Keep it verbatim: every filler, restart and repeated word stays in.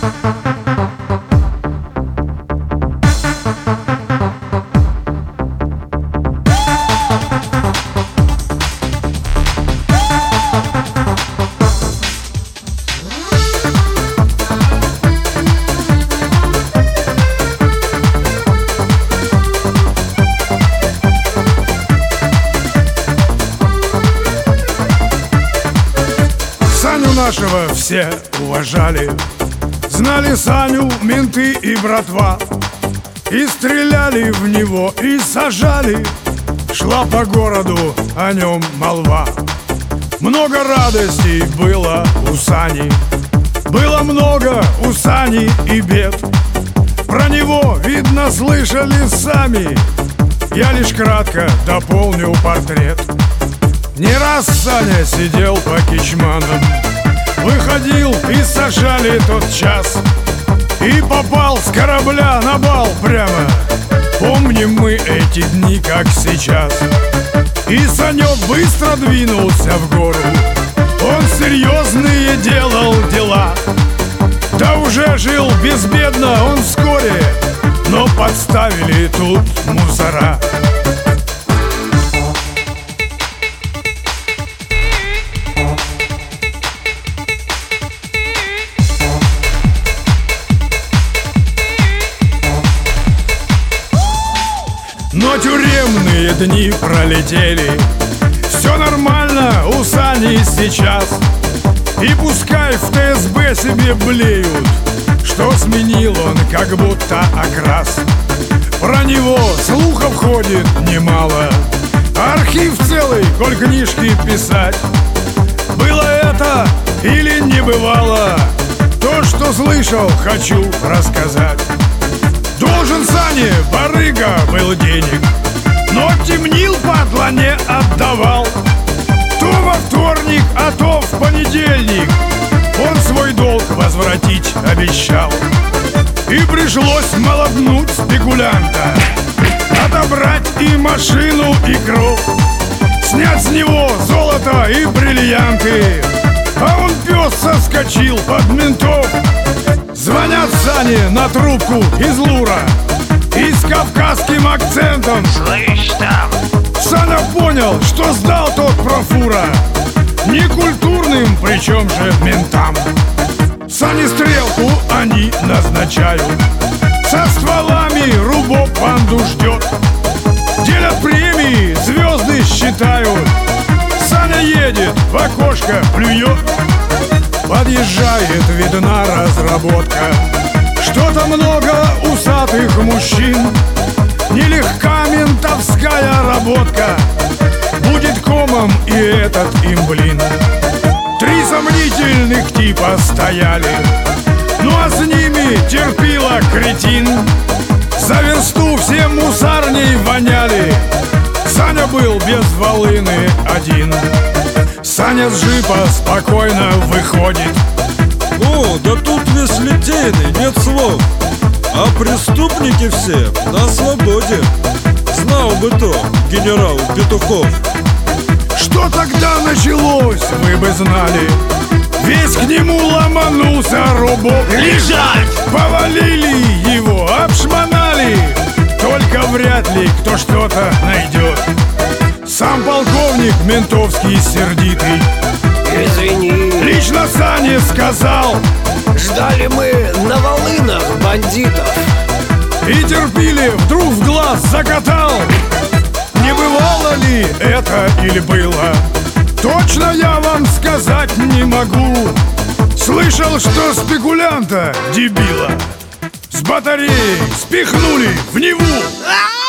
Саню нашего все уважали, знали Саню менты и братва, и стреляли в него, и сажали. Шла по городу о нем молва. Много радостей было у Сани, было много у Сани и бед. Про него, видно, слышали сами, я лишь кратко дополню портрет. Не раз Саня сидел по кичманам, выходил и сажали тот час, и попал с корабля на бал прямо. Помним мы эти дни, как сейчас. И Санек быстро двинулся в гору, он серьезные делал дела. Да уже жил безбедно он вскоре, но подставили тут мусора. Но тюремные дни пролетели, все нормально у Сани сейчас. И пускай в ТСБ себе блеют, что сменил он как будто окрас. Про него слухов ходит немало, архив целый, коль книжки писать. Было это или не бывало, то, что слышал, хочу рассказать. Должен Сане барыга был денег, но темнил, падла, не отдавал. То во вторник, а то в понедельник он свой долг возвратить обещал. И пришлось молоднуть спекулянта, отобрать и машину, и кров, снять с него золото и бриллианты. А он пес соскочил под ментов. Звонят Сане на трубку из Лура и с кавказским акцентом: слышь там. Саня понял, что сдал тот профура некультурным, причем же ментам. Сане стрелку они назначают, со стволами рубок банду ждет. Делят премии, звезды считают. Саня едет, в окошко плюет. Подъезжает, видна разработка, что-то много усатых мужчин. Нелегка ментовская работка, будет комом и этот им блин. Три сомнительных типа стояли, ну а с ними терпила кретин. За версту все мусарней воняли, Саня был без волыны один. Саня с джипа спокойно выходит. О, да тут весь литейный, нет слов. А преступники все на свободе. Знал бы то генерал Петухов. Что тогда началось, вы бы знали. Весь к нему ломанулся рубок. Лежать! Повалили его, обшмонали. Только вряд ли кто что-то найдет. Сам полковник ментовский сердитый, извини, лично Сане сказал: ждали мы на волынах бандитов. И терпили, вдруг в глаз закатал. Не бывало ли это или было, точно я вам сказать не могу. Слышал, что спекулянта, дебила, с батареи спихнули в Неву.